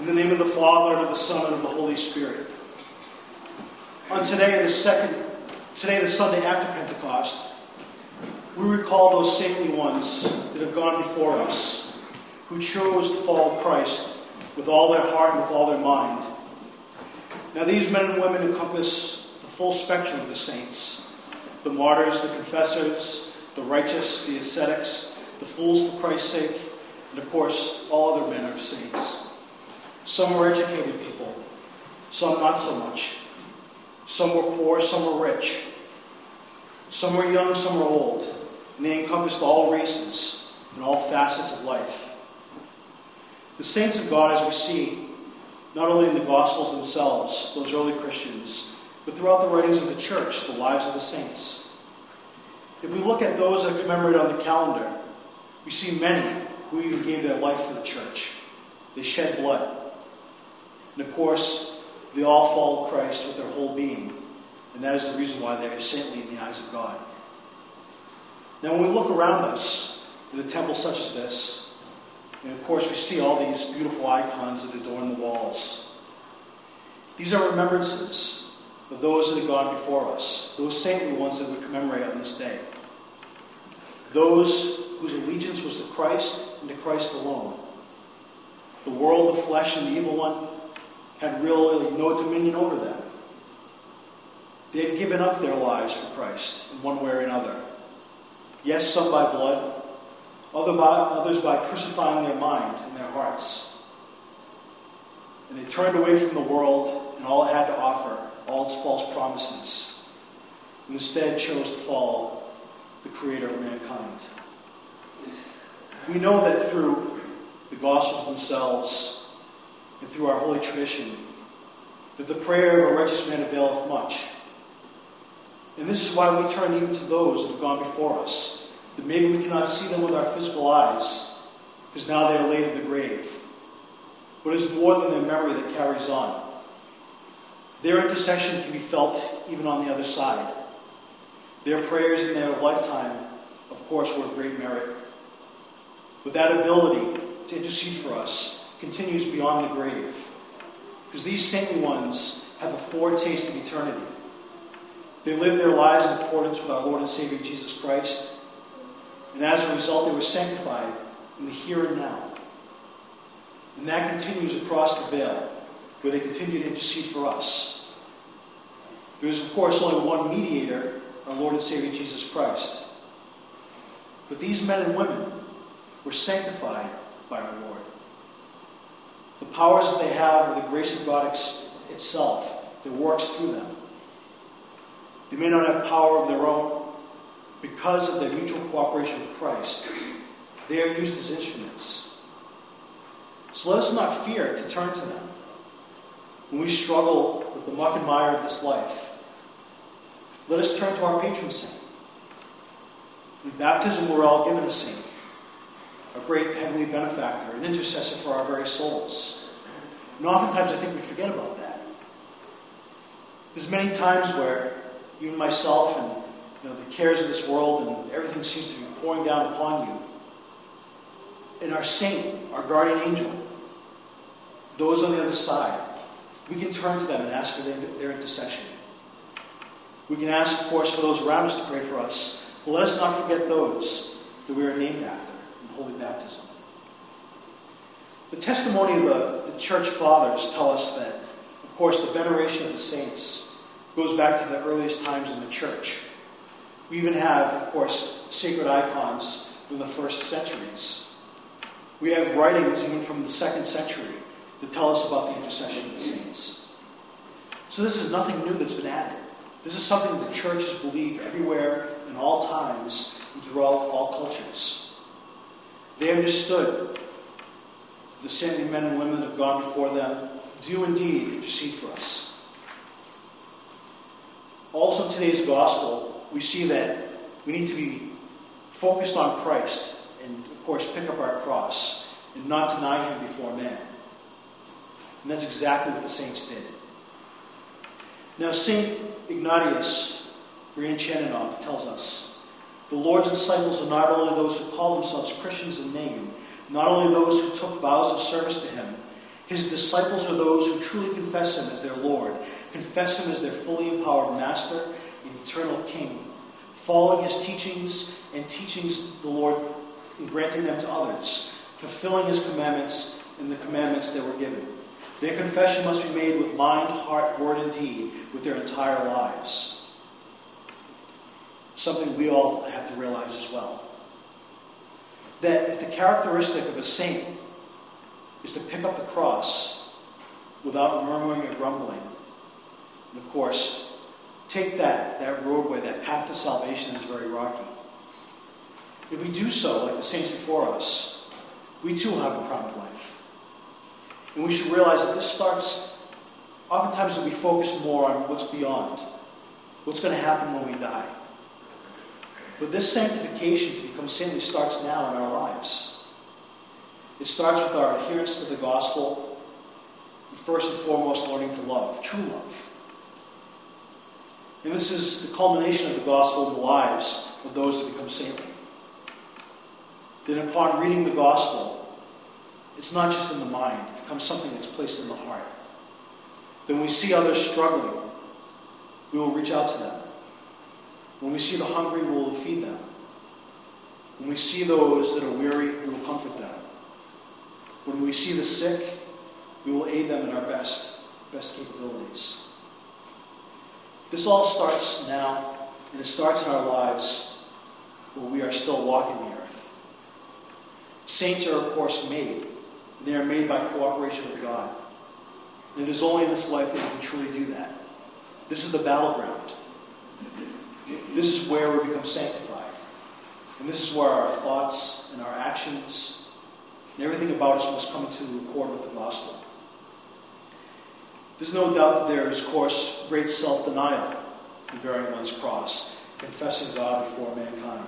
In the name of the Father, and of the Son, and of the Holy Spirit. On today, the Sunday after Pentecost, we recall those saintly ones that have gone before us, who chose to follow Christ with all their heart and with all their mind. Now these men and women encompass the full spectrum of the saints: the martyrs, the confessors, the righteous, the ascetics, the fools for Christ's sake, and of course, all other manner of saints. Some were educated people, some not so much. Some were poor, some were rich. Some were young, some were old. And they encompassed all races and all facets of life. The saints of God, as we see, not only in the Gospels themselves, those early Christians, but throughout the writings of the church, the lives of the saints. If we look at those that are commemorated on the calendar, we see many who even gave their life for the church. They shed blood. And of course, they all followed Christ with their whole being. And that is the reason why they are saintly in the eyes of God. Now when we look around us in a temple such as this, and of course we see all these beautiful icons that adorn the walls. These are remembrances of those that have gone before us, those saintly ones that we commemorate on this day. Those whose allegiance was to Christ and to Christ alone. The world, the flesh, and the evil one had really no dominion over them. They had given up their lives for Christ in one way or another. Yes, some by blood, others by crucifying their mind and their hearts. And they turned away from the world and all it had to offer, all its false promises, and instead chose to follow the Creator of mankind. We know that through the Gospels themselves and through our holy tradition, that the prayer of a righteous man availeth much. And this is why we turn even to those that have gone before us, that maybe we cannot see them with our physical eyes, because now they are laid in the grave. But it's more than their memory that carries on. Their intercession can be felt even on the other side. Their prayers in their lifetime, of course, were of great merit. But that ability to intercede for us continues beyond the grave. Because these saintly ones have a foretaste of eternity. They lived their lives in accordance with our Lord and Savior Jesus Christ. And as a result, they were sanctified in the here and now. And that continues across the veil, where they continue to intercede for us. There is, of course, only one mediator, our Lord and Savior Jesus Christ. But these men and women were sanctified by our Lord. The powers that they have are the grace of God itself that works through them. They may not have power of their own. Because of their mutual cooperation with Christ, they are used as instruments. So let us not fear to turn to them when we struggle with the muck and mire of this life. Let us turn to our patron saint. In baptism, we're all given a saint, a great heavenly benefactor, an intercessor for our very souls. And oftentimes I think we forget about that. There's many times where even myself and the cares of this world and everything seems to be pouring down upon you. And our saint, our guardian angel, those on the other side, we can turn to them and ask for their intercession. We can ask, of course, for those around us to pray for us. But let us not forget those that we are named after in holy baptism. The testimony of the church fathers tell us that, of course, the veneration of the saints goes back to the earliest times in the church. We even have, of course, sacred icons from the first centuries. We have writings even from the 2nd century that tell us about the intercession of the saints. So this is nothing new that's been added. This is something the church has believed everywhere in all times and throughout all cultures. They understood the saintly men and women that have gone before them do indeed intercede for us. Also in today's gospel, we see that we need to be focused on Christ and, of course, pick up our cross and not deny him before man. And that's exactly what the saints did. Now, St. Ignatius Bryanchaninov tells us, the Lord's disciples are not only those who call themselves Christians in name, not only those who took vows of service to him, His disciples are those who truly confess him as their Lord, confess him as their fully empowered master and eternal king, following his teachings and teachings the Lord and granting them to others, fulfilling his commandments and the commandments that were given. Their confession must be made with mind, heart, word, and deed, with their entire lives. Something we all have to realize as well. That if the characteristic of a saint is to pick up the cross without murmuring or grumbling, and of course, take that roadway, that path to salvation is very rocky. If we do so, like the saints before us, we too will have a crowned life. And we should realize that this starts, oftentimes we focus more on what's beyond, what's going to happen when we die. But this sanctification to become saintly starts now in our lives. It starts with our adherence to the gospel, and first and foremost learning to love, true love. And this is the culmination of the gospel in the lives of those that become saintly. Then upon reading the gospel, it's not just in the mind, it becomes something that's placed in the heart. Then we see others struggling, we will reach out to them. When we see the hungry, we will feed them. When we see those that are weary, we will comfort them. When we see the sick, we will aid them in our best capabilities. This all starts now, and it starts in our lives where we are still walking the earth. Saints are, of course, made. They are made by cooperation with God. And it is only in this life that we can truly do that. This is the battleground. This is where we become sanctified. And this is where our thoughts and our actions and everything about us must come into accord with the gospel. There's no doubt that there is, of course, great self-denial in bearing one's cross, confessing God before mankind.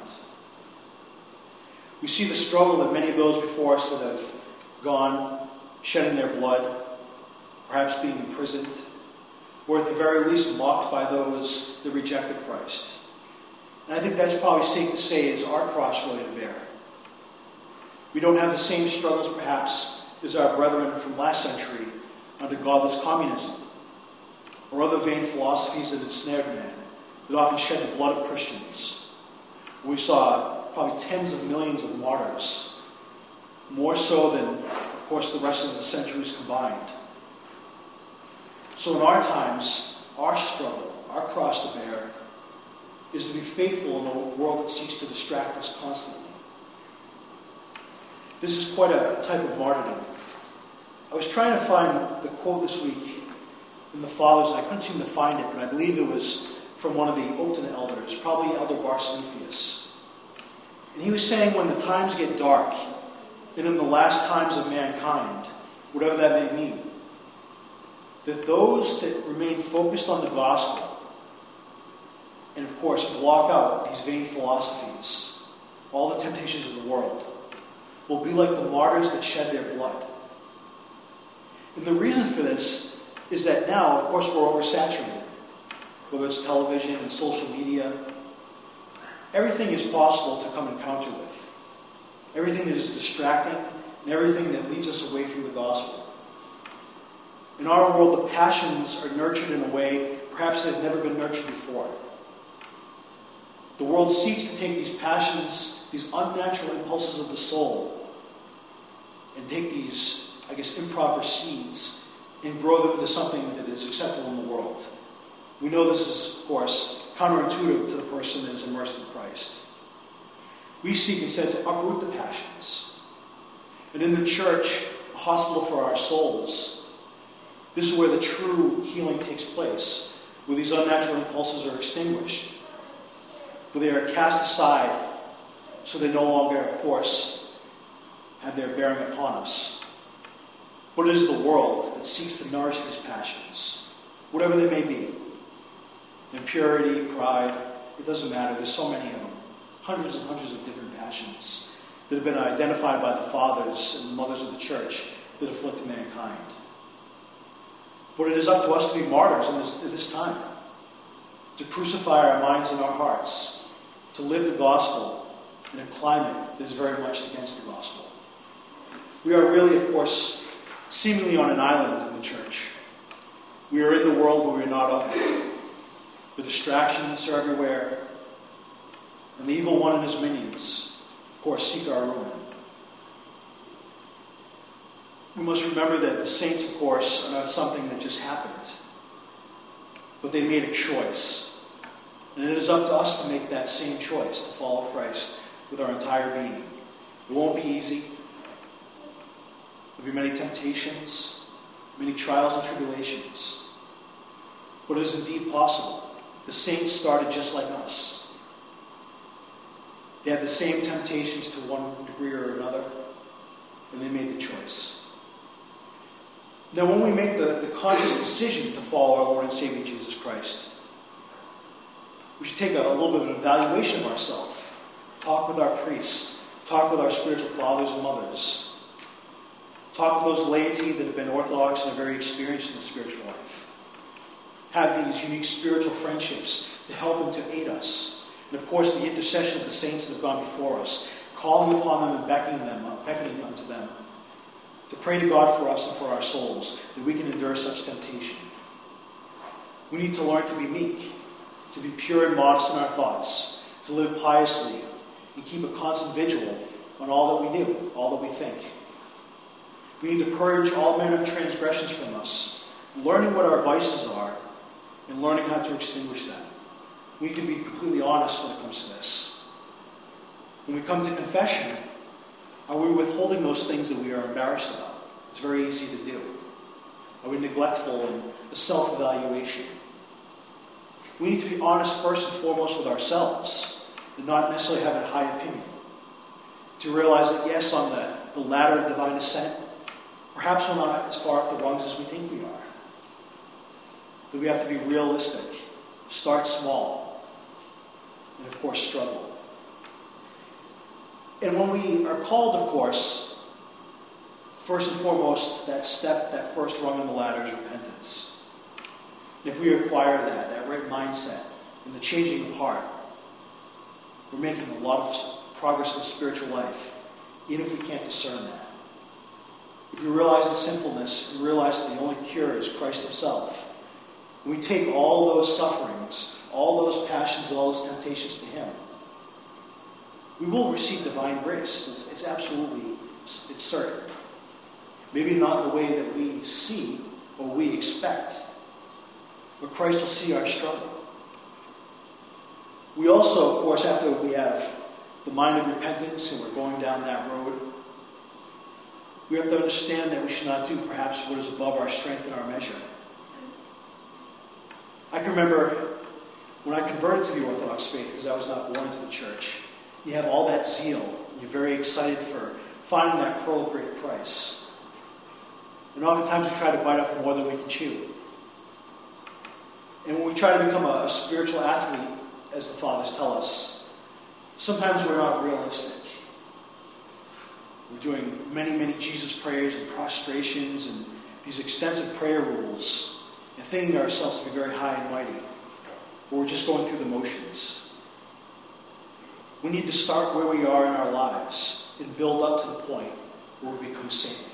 We see the struggle that many of those before us that have gone, shedding their blood, perhaps being imprisoned, or at the very least mocked by those that rejected Christ. And I think that's probably safe to say is our cross really to bear. We don't have the same struggles perhaps as our brethren from last century under godless communism, or other vain philosophies that ensnared man, that often shed the blood of Christians. We saw probably tens of millions of martyrs, more so than, of course, the rest of the centuries combined. So in our times, our struggle, our cross to bear, is to be faithful in a world that seeks to distract us constantly. This is quite a type of martyrdom. I was trying to find the quote this week in the Fathers, and I couldn't seem to find it, but I believe it was from one of the Oakton elders, probably Elder Barslephius. And he was saying when the times get dark, and in the last times of mankind, whatever that may mean, that those that remain focused on the gospel, and of course block out these vain philosophies, all the temptations of the world, will be like the martyrs that shed their blood. And the reason for this is that now, of course, we're oversaturated. Whether it's television and social media, everything is possible to come encounter with. Everything that is distracting and everything that leads us away from the gospel. In our world, the passions are nurtured in a way perhaps they've never been nurtured before. The world seeks to take these passions, these unnatural impulses of the soul, and take these, improper seeds and grow them into something that is acceptable in the world. We know this is, of course, counterintuitive to the person that is immersed in Christ. We seek instead to uproot the passions. And in the church, a hospital for our souls, this is where the true healing takes place, where these unnatural impulses are extinguished, where they are cast aside so they no longer, of course, have their bearing upon us. But it is the world that seeks to nourish these passions, whatever they may be. Impurity, pride, it doesn't matter. There's so many of them. Hundreds and hundreds of different passions that have been identified by the fathers and the mothers of the church that afflict mankind. But it is up to us to be martyrs at this time, to crucify our minds and our hearts, to live the gospel in a climate that is very much against the gospel. We are really, of course, seemingly on an island in the church. We are in the world, but we are not of it. The distractions are everywhere, and the evil one and his minions, of course, seek our ruin. We must remember that the saints, of course, are not something that just happened, but they made a choice. And it is up to us to make that same choice, to follow Christ with our entire being. It won't be easy. There'll be many temptations, many trials and tribulations. But it is indeed possible. The saints started just like us. They had the same temptations to one degree or another, and they made the choice. Now, when we make the conscious decision to follow our Lord and Savior Jesus Christ, we should take a little bit of an evaluation of ourselves. Talk with our priests. Talk with our spiritual fathers and mothers. Talk with those laity that have been orthodox and are very experienced in the spiritual life. Have these unique spiritual friendships to help and to aid us. And of course, the intercession of the saints that have gone before us, calling upon them and beckoning unto them, to pray to God for us and for our souls, that we can endure such temptation. We need to learn to be meek, to be pure and modest in our thoughts, to live piously, and keep a constant vigil on all that we do, all that we think. We need to purge all manner of transgressions from us, learning what our vices are, and learning how to extinguish them. We need to be completely honest when it comes to this. When we come to confession, are we withholding those things that we are embarrassed about? It's very easy to do. Are we neglectful in the self-evaluation? We need to be honest first and foremost with ourselves, and not necessarily have a high opinion. To realize that yes, on the ladder of divine ascent, perhaps we're not as far up the rungs as we think we are. That we have to be realistic, start small, and of course struggle. And when we are called, of course, first and foremost, that step, that first rung on the ladder is repentance. And if we acquire that right mindset, and the changing of heart, we're making a lot of progress in the spiritual life, even if we can't discern that. If we realize the sinfulness and realize that the only cure is Christ himself, and we take all those sufferings, all those passions, and all those temptations to him, we will receive divine grace. It's absolutely, it's certain. Maybe not in the way that we see or we expect, but Christ will see our struggle. We also, of course, after we have the mind of repentance and we're going down that road, we have to understand that we should not do perhaps what is above our strength and our measure. I can remember when I converted to the Orthodox faith, because I was not born into the church. You have all that zeal, and you're very excited for finding that pearl of great price. And oftentimes we try to bite off more than we can chew. And when we try to become a spiritual athlete, as the fathers tell us, sometimes we're not realistic. We're doing many, many Jesus prayers and prostrations and these extensive prayer rules and thinking ourselves to be very high and mighty. But we're just going through the motions. We need to start where we are in our lives and build up to the point where we become saintly.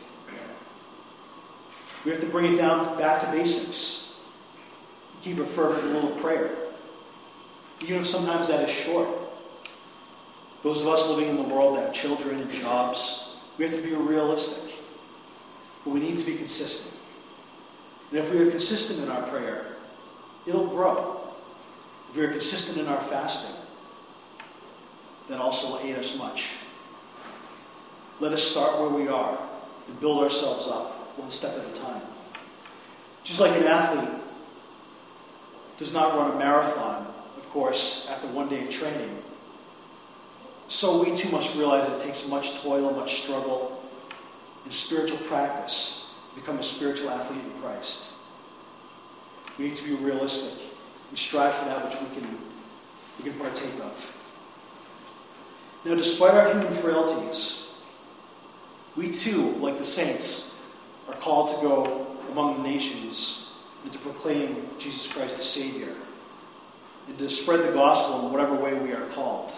We have to bring it down back to basics. Keep a fervent little prayer. Even if sometimes that is short. Those of us living in the world that have children and jobs, we have to be realistic. But we need to be consistent. And if we are consistent in our prayer, it'll grow. If we are consistent in our fasting, that also will aid us much. Let us start where we are and build ourselves up one step at a time. Just like an athlete does not run a marathon, of course, after one day of training, so we too must realize that it takes much toil, much struggle, and spiritual practice to become a spiritual athlete in Christ. We need to be realistic and strive for that which we can partake of. Now, despite our human frailties, we too, like the saints, are called to go among the nations and to proclaim Jesus Christ as Savior and to spread the gospel in whatever way we are called.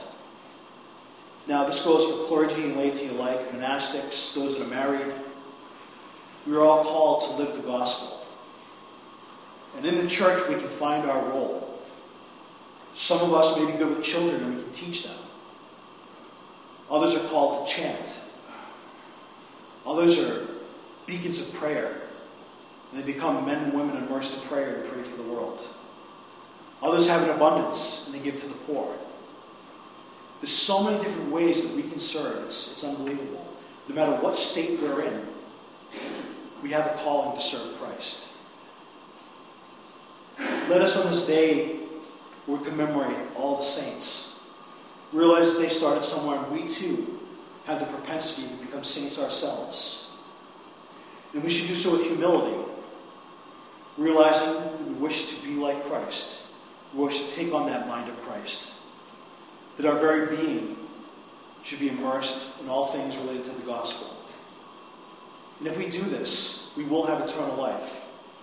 Now, this goes for clergy and laity alike, monastics, those that are married. We are all called to live the gospel. And in the church, we can find our role. Some of us may be good with children and we can teach them. Others are called to chant. Others are beacons of prayer. And they become men and women immersed in prayer and pray for the world. Others have an abundance and they give to the poor. There's so many different ways that we can serve. It's unbelievable. No matter what state we're in, we have a calling to serve Christ. Let us on this day we commemorate all the saints. Realize that they started somewhere and we too have the propensity to become saints ourselves. And we should do so with humility, realizing that we wish to be like Christ. We wish to take on that mind of Christ. That our very being should be immersed in all things related to the gospel. And if we do this, we will have eternal life.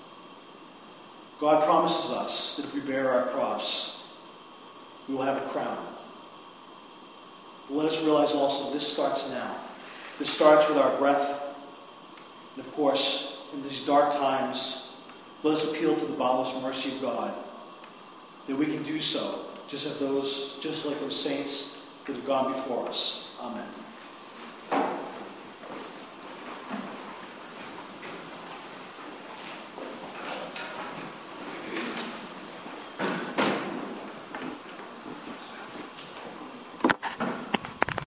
God promises us that if we bear our cross, we will have a crown. But let us realize also this starts now. This starts with our breath. And of course, in these dark times, let us appeal to the boundless mercy of God that we can do so, just like those saints that have gone before us. Amen.